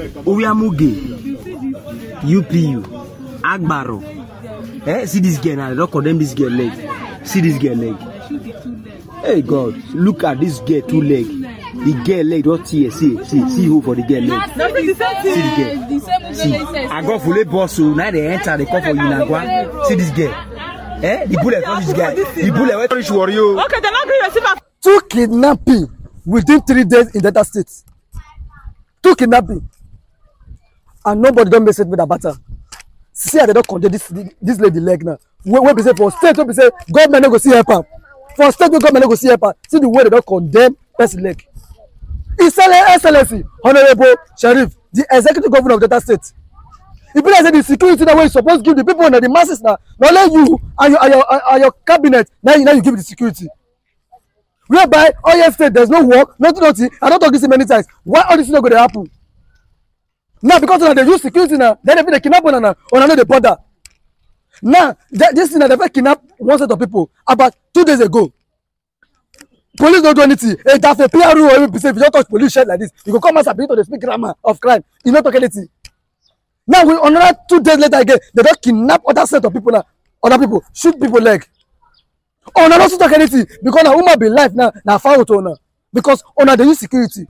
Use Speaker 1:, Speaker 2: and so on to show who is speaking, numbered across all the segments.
Speaker 1: Owiamuge, UPU, Agbaro. See this girl now, they don't condemn this girl leg. See this girl leg. Hey God, look at this girl 2 leg. The girl leg don't see who for the girl leg. See the girl. See, I got fully boss so now they enter the call for Unagwa. See this girl. The bullet for this guy. The bullet where you worry you.
Speaker 2: Okay, they're not going to receive
Speaker 3: 2 kidnapping within 3 days in Delta State. 2 kidnapping. And nobody don't mess with that battle. See how they don't condemn this lady leg now. When we say for state, when we say government no go see help her. For state, government no go see help her. See the way they don't condemn person leg. Excellency, Honorable Sheriff, the executive governor of Delta State. If you say the security that way you supposed to give the people and the masses now, not let you and your cabinet, now you give the security. Whereby all your state there's no work, nothing. I don't talk this many times. Why all this is not going to happen? Now because now they use security now, then they kidnap on another border. Now this thing that they kidnap one set of people about 2 days ago. Police don't do anything. Hey, that's a PRO or even if you don't touch police shit like this, you go come as a bit to the speak grammar of crime. You not talk anything. Now we another 2 days later again, they don't kidnap other set of people now. Other people shoot people leg. Oh, no, not talk anything because now woman be life now foul to now because on they use security.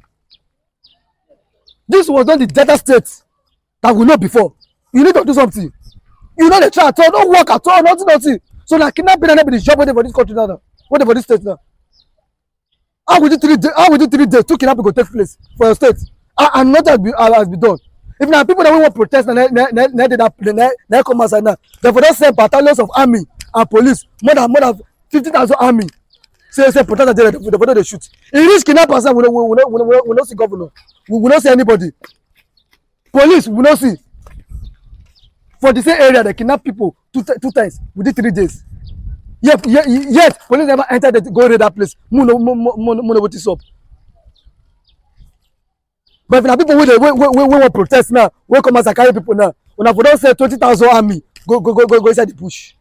Speaker 3: This was not the Delta State that we know before. You need to do something. You know the try at all, don't work at all, nothing. So now kidnapping and everybody's job waiting for this country now. Waiting for this state now. How would you 3 days? How would you 3 days? 2 kidnapping go take place for your state, and nothing has been done. If now people that want protest and they come outside now, they for don't send battalions of army and police, more than 50,000 army. Say protest they for they shoot. In this kidnappers, we not see governor, we will not see anybody. Police we not see. For the same area, they kidnap people two times within 3 days. Yet police never entered the go to that place. Mono what is up. But if now people we want protest now, we come as a carry people now. When I don't say 20,000 army, go inside the bush.